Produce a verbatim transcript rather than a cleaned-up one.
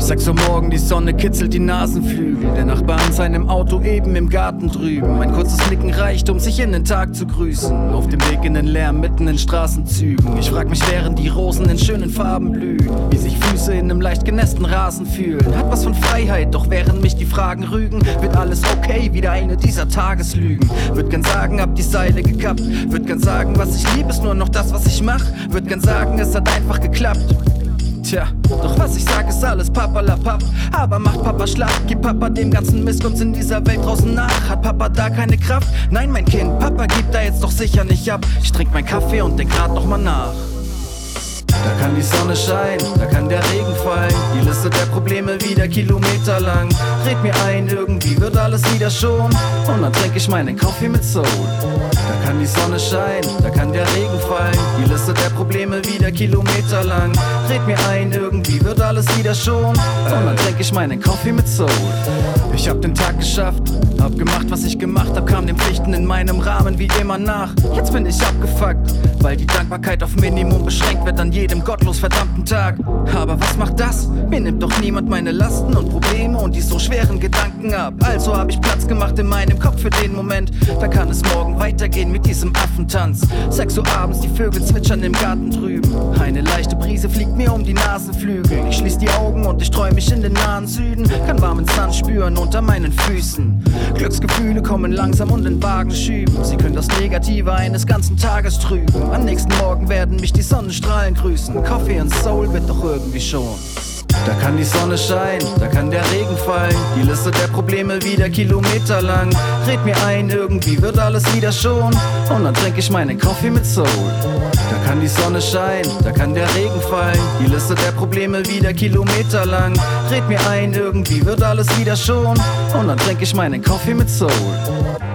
Sechs Uhr morgen, die Sonne kitzelt die Nasenflügel. Der Nachbar in seinem Auto eben im Garten drüben. Ein kurzes Nicken reicht, um sich in den Tag zu grüßen. Auf dem Weg in den Lärm, mitten in Straßenzügen. Ich frag mich, während die Rosen in schönen Farben blühen, wie sich Füße in einem leicht genässten Rasen fühlen. Hat was von Freiheit, doch während mich die Fragen rügen, wird alles okay, wieder eine dieser Tageslügen. Würd gern sagen, hab die Seile gekappt. Würd gern sagen, was ich lieb, ist nur noch das, was ich mach. Würd gern sagen, es hat einfach geklappt. Tja, doch was ich sag, ist alles papalapap. Aber macht Papa schlapp, gib Papa dem ganzen Missgunst in dieser Welt draußen nach. Hat Papa da keine Kraft? Nein, mein Kind, Papa gibt da jetzt doch sicher nicht ab. Ich trink mein Kaffee und denk grad noch mal nach. Da kann die Sonne scheinen, da kann der Regen fallen. Die Liste der Probleme wieder kilometerlang. Red mir ein, irgendwie wird alles wieder schon. Und dann trink ich meinen Kaffee mit Soul. Da kann die Sonne scheinen, da kann der Regen fallen. Die Liste der Probleme wieder kilometerlang. Red mir ein, irgendwie wird alles wieder schon. Und dann trink ich meinen Kaffee mit Soul. Ich hab den Tag geschafft, hab gemacht, was ich gemacht hab, kam den Pflichten in meinem Rahmen wie immer nach. Jetzt bin ich abgefuckt, weil die Dankbarkeit auf Minimum beschränkt wird an jedem gottlos verdammten Tag. Aber was macht das? Mir nimmt doch niemand meine Lasten und Probleme und die so schweren Gedanken ab. Also hab ich Platz gemacht in meinem Kopf für den Moment. Da kann es morgen weitergehen mit diesem Affentanz. Sechs Uhr abends, die Vögel zwitschern im Garten drüben. Eine leichte Brise fliegt mir um die Nasenflügel. Ich schließ die Augen und ich träum mich in den nahen Süden. Kann warmen Sand spüren unter meinen Füßen. Glücksgefühle kommen langsam und in Wagen schüben. Sie können das Negative eines ganzen Tages trüben. Am nächsten Morgen werden mich die Sonnenstrahlen grüßen. Coffee und Soul wird doch irgendwie schon. Da kann die Sonne scheinen, da kann der Regen fallen. Die Liste der Probleme wieder kilometerlang. Red mir ein, irgendwie wird alles wieder schon. Und dann trink ich meinen Kaffee mit Soul. Da kann die Sonne scheinen, da kann der Regen fallen. Die Liste der Probleme wieder kilometerlang. Red mir ein, irgendwie wird alles wieder schon. Und dann trink ich meinen Kaffee mit Soul.